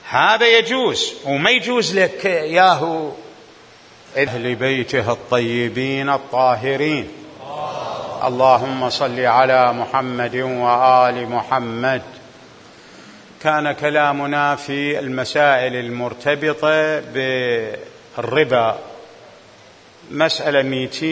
هذا يجوز، وما يجوز لك ياهو أهل بيته الطيبين الطاهرين. اللهم صل على محمد وآل محمد. كان كلامنا في المسائل المرتبطة بالربا، مسألة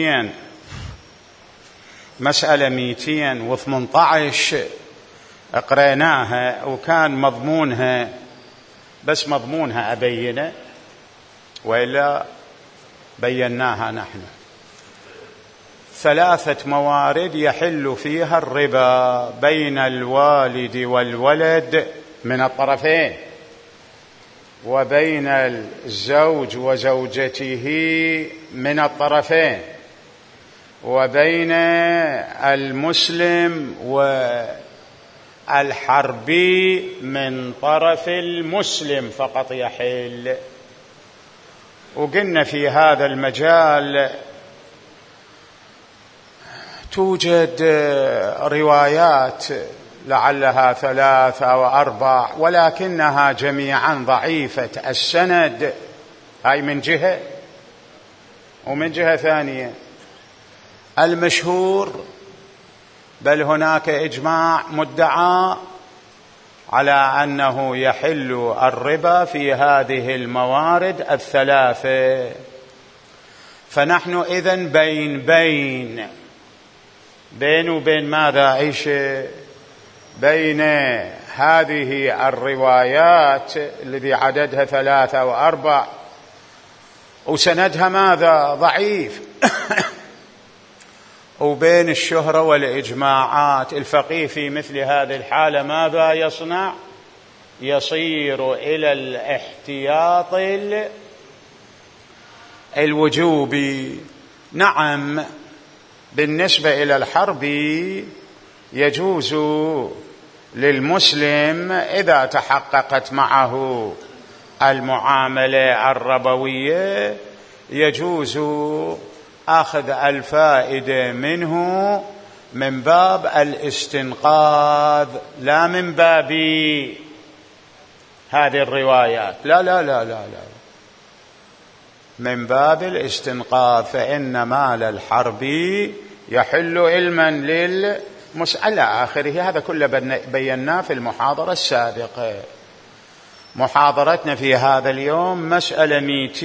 218 قريناها، وكان مضمونها، بس مضمونها أبينه وإلا بيناها نحن. 3 موارد يحل فيها الربا بين الوالد والولد من الطرفين، وبين الزوج وزوجته من الطرفين، وبين المسلم والحربي من طرف المسلم فقط يحل. وقلنا في هذا المجال توجد روايات لعلها 3 أو 4، ولكنها جميعا ضعيفة السند، هاي من جهة. ومن جهة ثانية المشهور، بل هناك إجماع مدعى على أنه يحل الربا في هذه الموارد 3. فنحن إذن بين وبين ماذا عيش؟ بين هذه الروايات الذي عددها 3 أو 4 وسندها ماذا؟ ضعيف وبين الشهرة والإجماعات. الفقيه في مثل هذه الحالة ماذا يصنع؟ يصير إلى الاحتياط الوجوبي. نعم، بالنسبة إلى الحرب يجوز للمسلم إذا تحققت معه المعاملة الربوية يجوز أخذ الفائدة منه من باب الاستنقاذ، لا من باب هذه الروايات، لا لا لا لا لا، من باب الاستنقاذ. فإن مال الحرب يحل علما للمسألة آخره. هذا كله بيناه في المحاضرة السابقة. محاضرتنا في هذا اليوم مسألة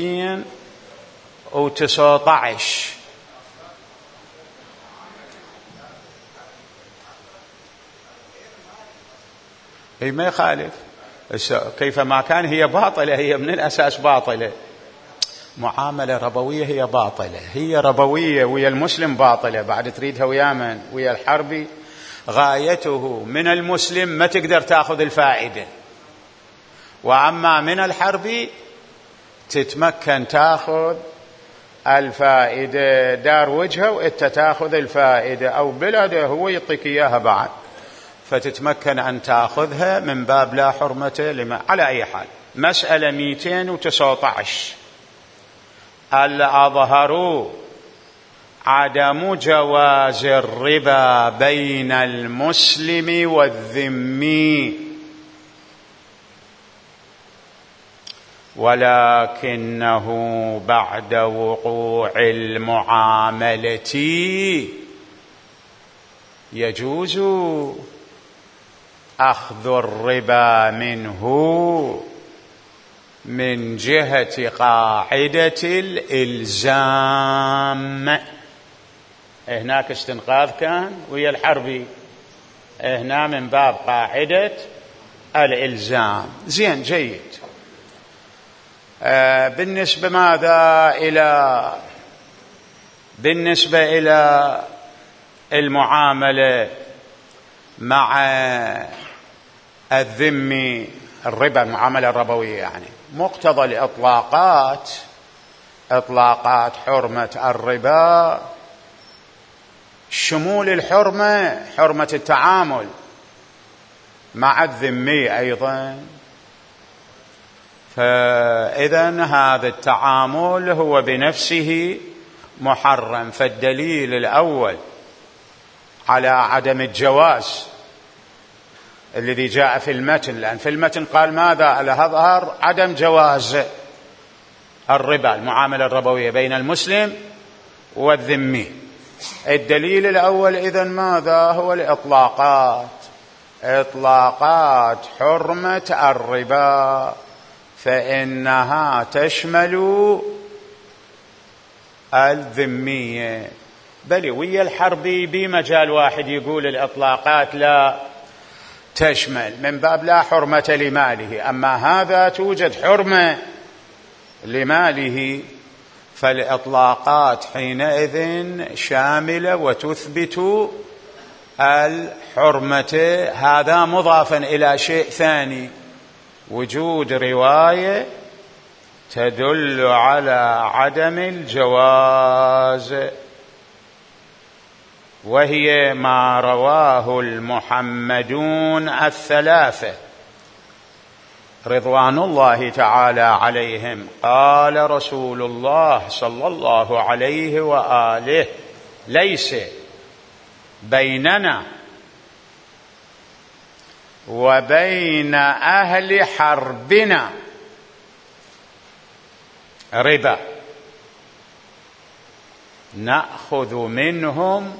219. هي ما يخالف، كيفما كان هي باطلة، هي من الأساس باطلة. معاملة ربوية هي باطلة، هي ربوية ويا المسلم باطلة، بعد تريدها ويا من؟ ويا الحربي. غايته من المسلم ما تقدر تأخذ الفائدة، وأما من الحربي تتمكن تأخذ الفائدة، دار وجهه وإنت تأخذ الفائدة، أو بلده هو يعطيك إياها بعد، فتتمكن أن تأخذها من باب لا حرمة لما. على أي حال، مسألة 219. الأظهر عدم جواز الربا بين المسلم والذمي، ولكنه بعد وقوع المعاملة يجوز أخذ الربا منه من جهة قاعدة الإلزام. هناك استنقاذ كان ويا الحربي، هنا من باب قاعدة الإلزام. زين، جيد. بالنسبة إلى المعاملة مع الذمي، الربا، المعاملة الربوية، يعني مقتضى الإطلاقات، إطلاقات حرمة الربا، شمول الحرمة، حرمة التعامل مع الذمي أيضا. فإذن هذا التعامل هو بنفسه محرم. فالدليل الأول على عدم الجواز الذي جاء في المتن، لأن في المتن قال ماذا؟ الأظهر عدم جواز الربا، المعاملة الربوية بين المسلم والذمي. الدليل الأول إذن ماذا هو؟ الإطلاقات، إطلاقات حرمة الربا، فإنها تشمل الذمية. بل ويا الحربي بمجال واحد يقول الإطلاقات لا تشمل، من باب لا حرمة لماله، أما هذا توجد حرمة لماله، فالإطلاقات حينئذ شاملة وتثبت الحرمة. هذا مضافا إلى شيء ثاني، وجود رواية تدل على عدم الجواز، وهي ما رواه المحمدون الثلاثة رضوان الله تعالى عليهم. قال رسول الله صلى الله عليه وآله: ليس بيننا وبين أهل حربنا ربا نأخذ منهم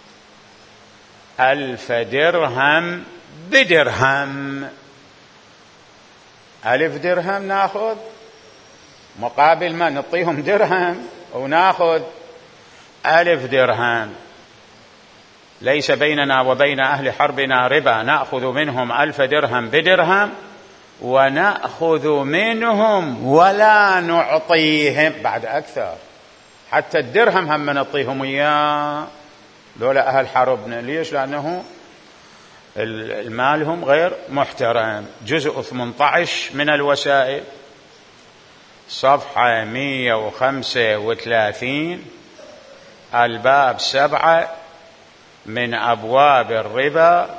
1000 درهم بدرهم. 1000 درهم ناخذ مقابل ما نعطيهم درهم، وناخذ 1000 درهم. ليس بيننا وبين أهل حربنا ربا نأخذ منهم 1000 درهم بدرهم، ونأخذ منهم ولا نعطيهم بعد أكثر. حتى الدرهم هم نعطيهم إياه لولا أهل حربنا. ليش؟ لأنه المالهم غير محترم. جزء 18 من الوسائل، صفحة 135، الباب 7 من أبواب الربا،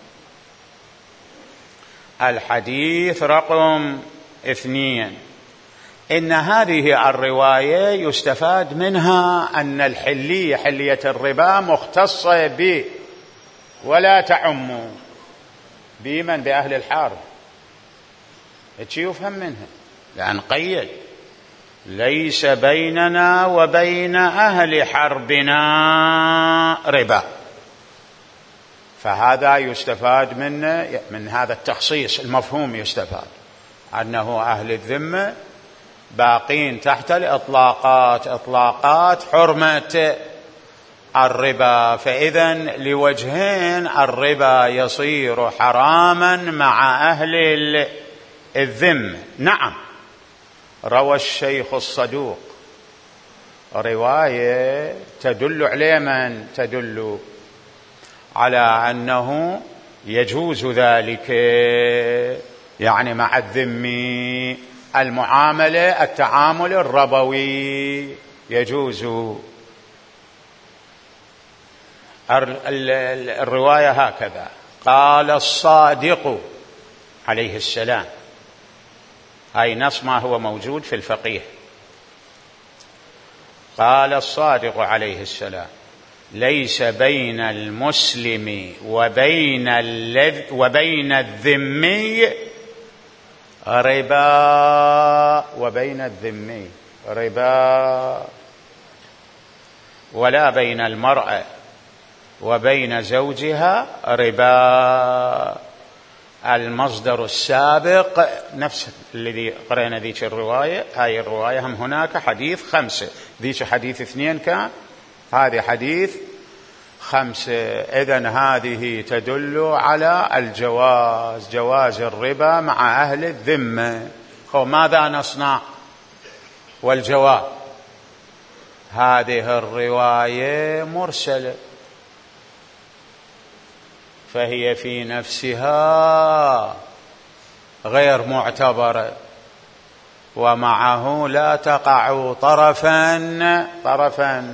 الحديث رقم 2. إن هذه الرواية يستفاد منها أن الحلية، حلية الربا، مختصة به ولا تعم بمن؟ بأهل الحرب. هيك يفهم منها، لأن قيد: ليس بيننا وبين أهل حربنا ربا. فهذا يستفاد من هذا التخصيص المفهوم، يستفاد أنه أهل الذمة باقين تحت الإطلاقات، إطلاقات حرمة الربا. فإذا لوجهين الربا يصير حراما مع أهل الذمة. نعم، روى الشيخ الصدوق رواية تدل على من؟ تدل على أنه يجوز ذلك، يعني مع الذمي المعاملة، التعامل الربوي يجوز. الرواية هكذا: قال الصادق عليه السلام، هاي نص ما هو موجود في الفقيه. قال الصادق عليه السلام: ليس بين المسلم وبين الذمي ربا، وبين الذمي ربا، ولا بين المرأة وبين زوجها ربا. المصدر السابق نفس الذي قرأنا ذيك الرواية، هاي الرواية هم هناك حديث 5، ذيك حديث 2 كان، هذه حديث 5. إذن هذه تدل على الجواز، جواز الربا مع أهل الذمة. ماذا نصنع؟ والجواب: هذه الرواية مرسلة، فهي في نفسها غير معتبرة، ومعه لا تقع طرفا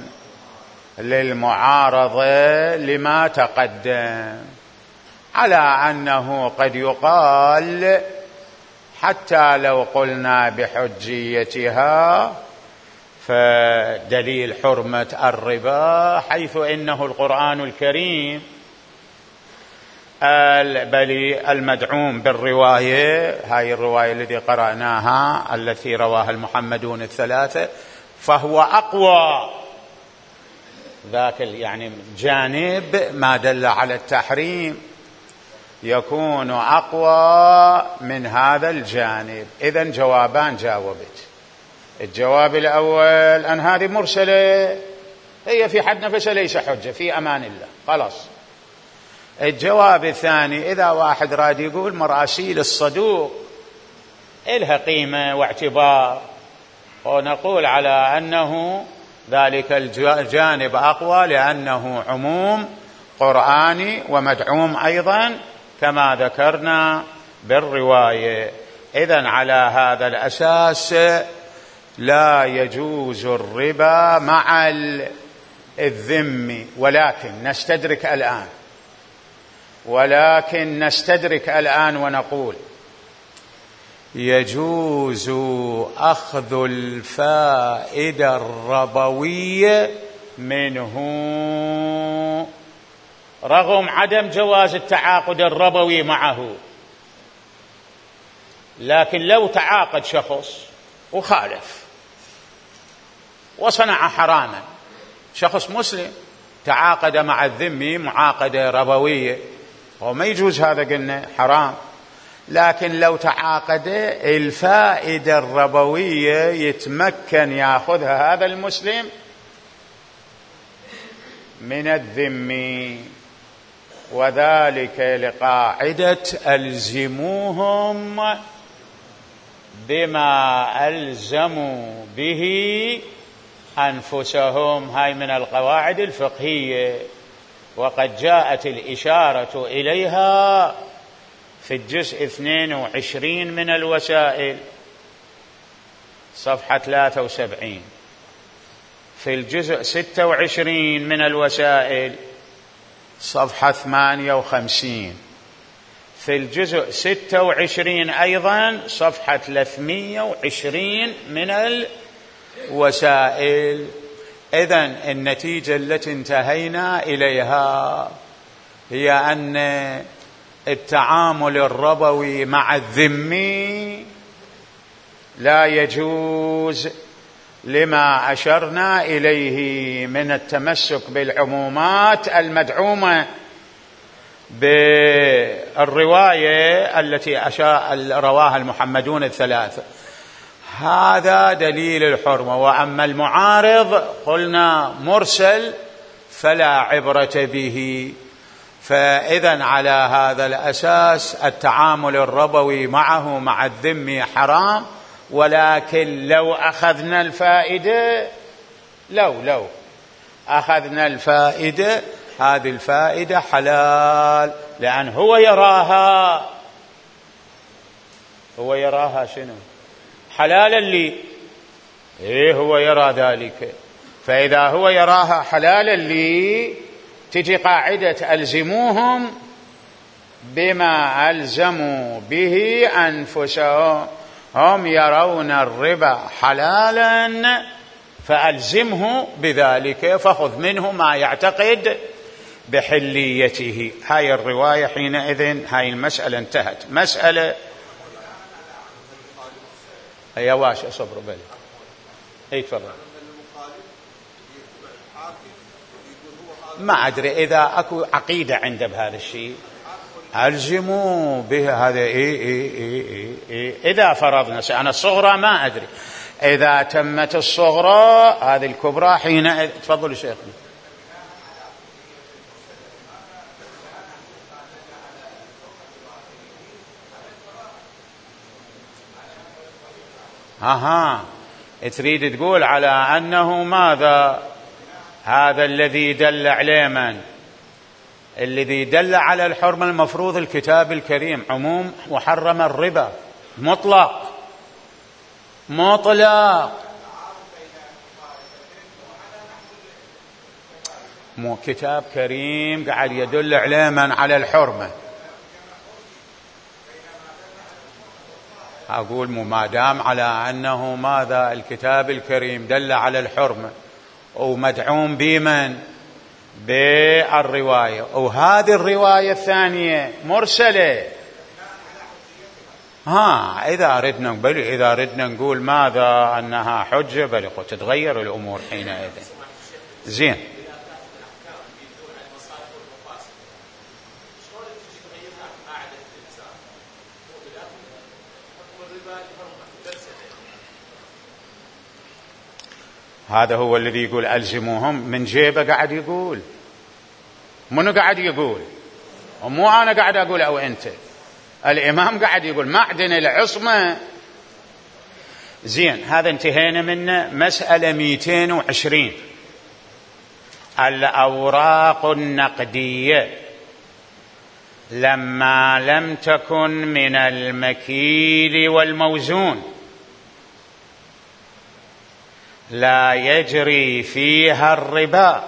للمعارضة لما تقدم، على أنه قد يقال حتى لو قلنا بحجيتها فدليل حرمة الربا، حيث إنه القرآن الكريم بل المدعوم بالرواية، هاي الرواية التي قرأناها التي رواها المحمدون الثلاثة، فهو أقوى. ذاك يعني جانب ما دل على التحريم يكون أقوى من هذا الجانب. إذن جوابان جاوبت. الجواب الأول أن هذه مرسلة، هي في حد نفسها ليس حجة، في أمان الله، خلاص. الجواب الثاني، إذا واحد راد يقول مراسيل الصدوق إلها قيمة واعتبار، ونقول على أنه ذلك الجانب أقوى لأنه عموم قرآني ومدعوم أيضا كما ذكرنا بالرواية. إذن على هذا الأساس لا يجوز الربا مع الذم، ولكن نستدرك الآن ونقول يجوز أخذ الفائدة الربوية منه رغم عدم جواز التعاقد الربوي معه. لكن لو تعاقد شخص وخالف وصنع حراما، شخص مسلم تعاقد مع الذمي معاقدة ربوية، وما يجوز هذا، قلنا حرام. لكن لو تعاقد الفائدة الربوية يتمكن يأخذها هذا المسلم من الذمي، وذلك لقاعدة ألزموهم بما ألزموا به أنفسهم. هاي من القواعد الفقهية، وقد جاءت الإشارة إليها في الجزء 22 من الوسائل صفحة 73، في الجزء 26 من الوسائل صفحة 58، في الجزء 26 أيضا صفحة 320 من الوسائل. إذن النتيجة التي انتهينا إليها هي أن التعامل الربوي مع الذمي لا يجوز لما أشرنا إليه من التمسك بالعمومات المدعومة بالرواية التي رواها المحمدون الثلاثة. هذا دليل الحرمة. وأما المعارض قلنا مرسل فلا عبرة به. فإذن على هذا الأساس التعامل الربوي معه مع الذمي حرام، ولكن لو أخذنا الفائدة، لو أخذنا الفائدة، هذه الفائدة حلال، لأن هو يراها شنو؟ حلالا لي. هو يرى ذلك. فإذا هو يراها حلالا لي تجي قاعدة ألزموهم بما ألزموا به أنفسهم. هم يرون الربا حلالا فألزمه بذلك، فخذ منه ما يعتقد بحليته. هاي الرواية حينئذ هاي المسألة انتهت. مسألة يا واش أصبر بالي. تفضل. ما أدري إذا أكو عقيدة عنده بهذا الشيء ألزموا به هذا. إذا فرضنا أنا الصغرى ما أدري، إذا تمت الصغرى هذه الكبرى حين. تفضلوا شيخنا. تريد تقول على أنه ماذا؟ هذا الذي دل عليه من؟ الذي دل على الحرمة المفروض الكتاب الكريم، عموم وحرم الربا مطلق. مو كتاب كريم قاعد يدل عليه من على الحرمة. أقول ما دام على أنه ماذا الكتاب الكريم دل على الحرمة ومدعوم بمن؟ بالرواية، وهذه الرواية الثانية مرسلة. إذا ردنا نقول ماذا أنها حجة بل تتغير الأمور حينئذ. زين، هذا هو الذي يقول ألزموهم، من جيبه قاعد يقول. منو قاعد يقول؟ ومو أنا قاعد أقول أو أنت، الإمام قاعد يقول معدن العصمة. زين، هذا انتهينا منه. مسألة 220، الأوراق النقدية لما لم تكن من المكيل والموزون لا يجري فيها الربا،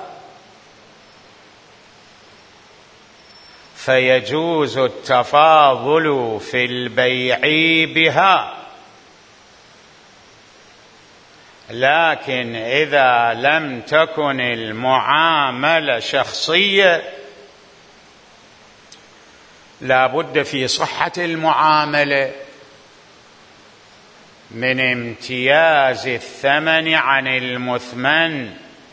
فيجوز التفاضل في البيع بها، لكن إذا لم تكن المعاملة شخصية لا بد في صحة المعاملة من امتياز الثمن عن المثمن،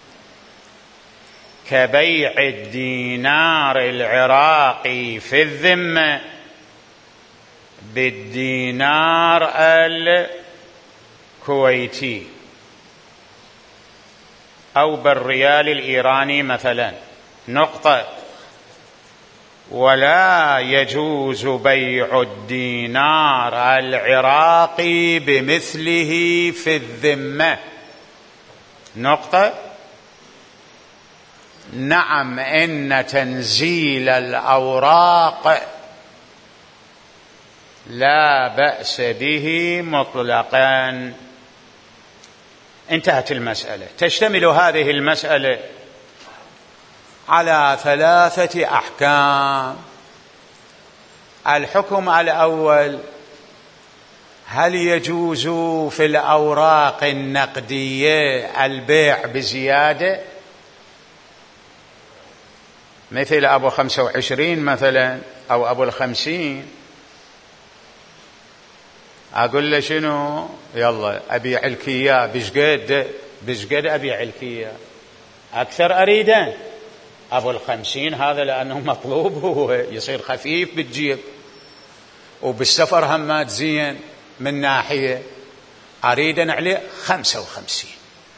كبيع الدينار العراقي في الذمة بالدينار الكويتي أو بالريال الإيراني مثلا. نقطة. ولا يجوز بيع الدينار العراقي بمثله في الذمة. نقطة. نعم، إن تنزيل الأوراق لا بأس به مطلقا. انتهت المسألة. تشتمل هذه المسألة على 3 أحكام. الحكم الأول: هل يجوز في الأوراق النقدية البيع بزيادة، مثل أبو 25 مثلا أو أبو 50؟ أقول له شنو؟ يلا أبيع لك إياه بشقد أبيع لك إياه، أكثر أريده. أبو 50 هذا لأنه مطلوب، هو يصير خفيف بالجيب وبالسفر همات زين. من ناحية أريد عليه 55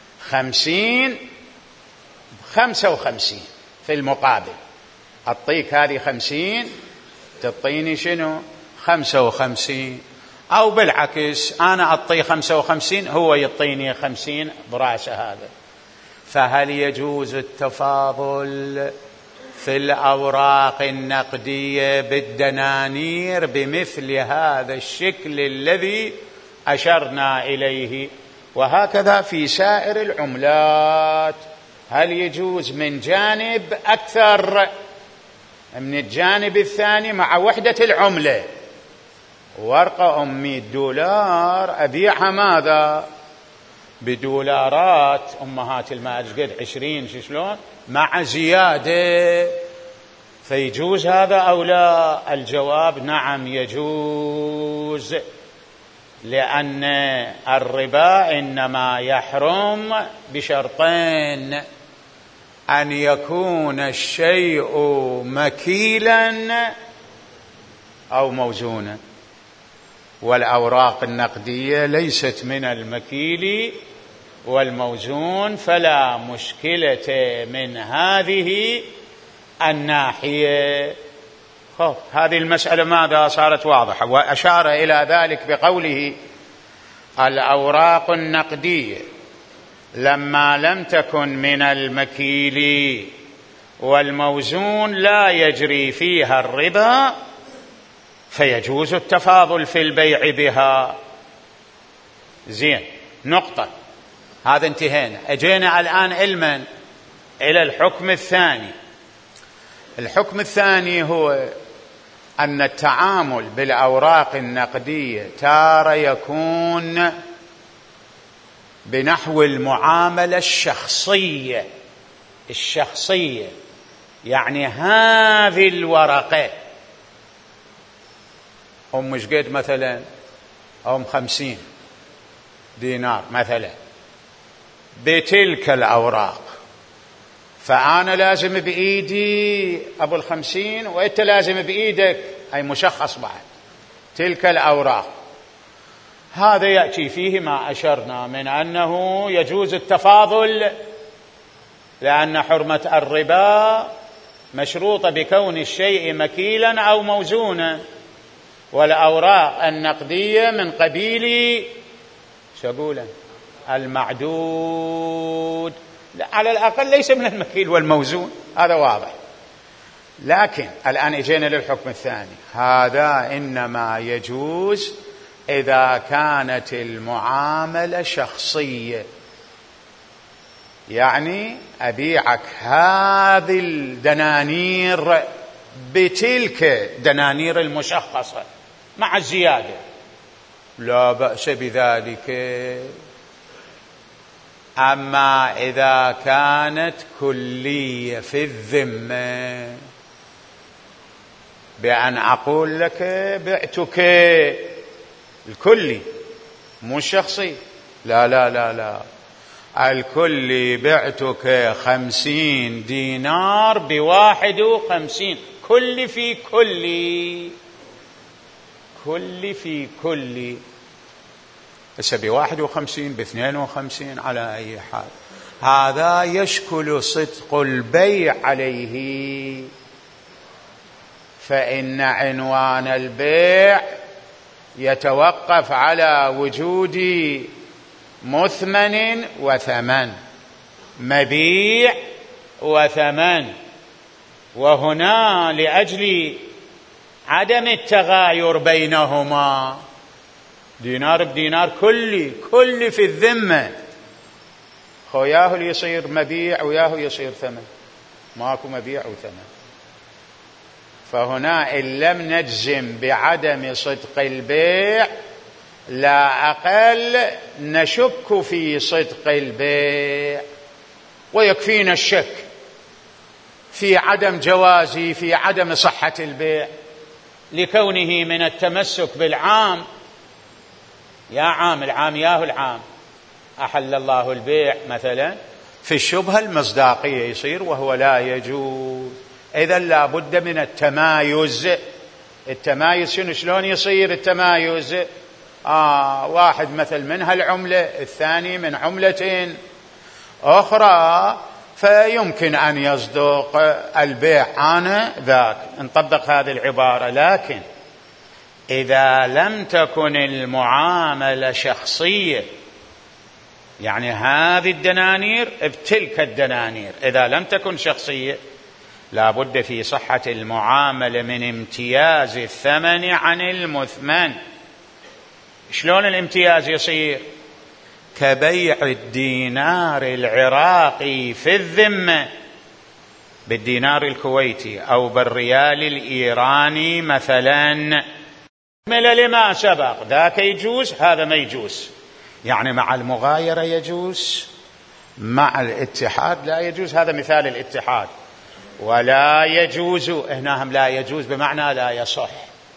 55 في المقابل أعطيك هذه 50 تعطيني شنو 55، أو بالعكس أنا أعطيه 55 هو يعطيني 50 براسه هذا. فهل يجوز التفاضل في الأوراق النقدية بالدنانير بمثل هذا الشكل الذي أشرنا إليه؟ وهكذا في سائر العملات. هل يجوز من جانب أكثر من الجانب الثاني مع وحدة العملة؟ ورقة $100 أبيعها ماذا بدولارات أمهات المال قد 20 شلون مع زيادة، فيجوز هذا أو لا؟ الجواب نعم يجوز، لأن الربا إنما يحرم بشرطين: أن يكون الشيء مكيلا أو موزونا، والأوراق النقدية ليست من المكيل والموزون، فلا مشكلة من هذه الناحية. هذه المسألة ماذا صارت واضحة، وأشار إلى ذلك بقوله: الأوراق النقدية لما لم تكن من المكيل والموزون لا يجري فيها الربا، فيجوز التفاضل في البيع بها. زين، نقطة. هذا انتهينا. أجينا الآن علما إلى الحكم الثاني. الحكم الثاني هو أن التعامل بالأوراق النقدية تارة يكون بنحو المعاملة الشخصية. يعني هذه الورقة مش قد مثلا 50 دينار مثلا بتلك الأوراق، فأنا لازم بإيدي أبو 50 وإنت لازم بإيدك، أي مشخص بعد تلك الأوراق. هذا يأتي فيه ما أشرنا من أنه يجوز التفاضل، لأن حرمة الربا مشروطة بكون الشيء مكيلا أو موزونا، والأوراق النقدية من قبيل شقولا المعدود، على الأقل ليس من المكيل والموزون، هذا واضح. لكن الآن اجينا للحكم الثاني، هذا إنما يجوز إذا كانت المعاملة شخصية، يعني أبيعك هذه الدنانير بتلك الدنانير المشخصة مع الزيادة، لا بأس بذلك. أما إذا كانت كلية في الذمة، بأن أقول لك بعتك الكلي مو الشخصي، لا لا لا لا، الكلي بعتك 50 دينار ب51، كل في كلي، كل في كلي، هسه ب51 ب52 على أي حال، هذا يشكل صدق البيع عليه، فإن عنوان البيع يتوقف على وجود مثمن وثمن، مبيع وثمن، وهنا لأجل عدم التغاير بينهما دينار بدينار كل في الذمة، خوياه اللي يصير مبيع وياه يصير ثمن، ماكو مبيع وثمن. فهنا إن لم نجزم بعدم صدق البيع، لا أقل نشك في صدق البيع، ويكفينا الشك في عدم جوازه، في عدم صحة البيع، لكونه من التمسك بالعام. يا عام، العام ياهو العام، أحل الله البيع مثلا، في الشبهة المصداقية يصير، وهو لا يجوز. إذن لا بد من التمايز. التمايز شلون يصير التمايز؟ واحد مثل من هالعملة، الثاني من عملة أخرى، فيمكن أن يصدق البيع ذاك، نطبق هذه العبارة. لكن إذا لم تكن المعاملة شخصية، يعني هذه الدنانير بتلك الدنانير، إذا لم تكن شخصية، لا بد في صحة المعاملة من امتياز الثمن عن المثمن. شلون الامتياز يصير؟ كبيع الدينار العراقي في الذمة بالدينار الكويتي أو بالريال الإيراني مثلا، لما سبق ذاك يجوز، هذا ما يجوز. يعني مع المغايرة يجوز، مع الاتحاد لا يجوز. هذا مثال الاتحاد. ولا يجوز، هنا هم لا يجوز بمعنى لا يصح،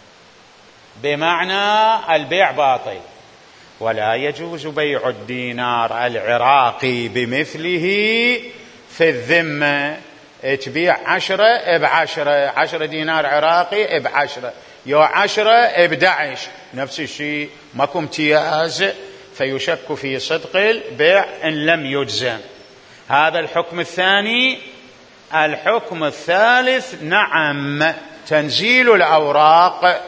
بمعنى البيع باطل. ولا يجوز بيع الدينار العراقي بمثله في الذمة، تبيع 10 ب10، 10 دينار عراقي ب10، يو 10 ب11، نفس الشيء، ماكو امتياز، فيشك في صدق البيع إن لم يجزم. هذا الحكم الثاني. الحكم الثالث، نعم، تنزيل الأوراق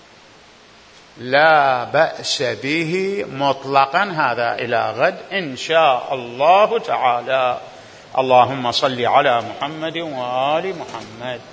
لا بأس به مطلقا. هذا إلى غد إن شاء الله تعالى. اللهم صل على محمد وآل محمد.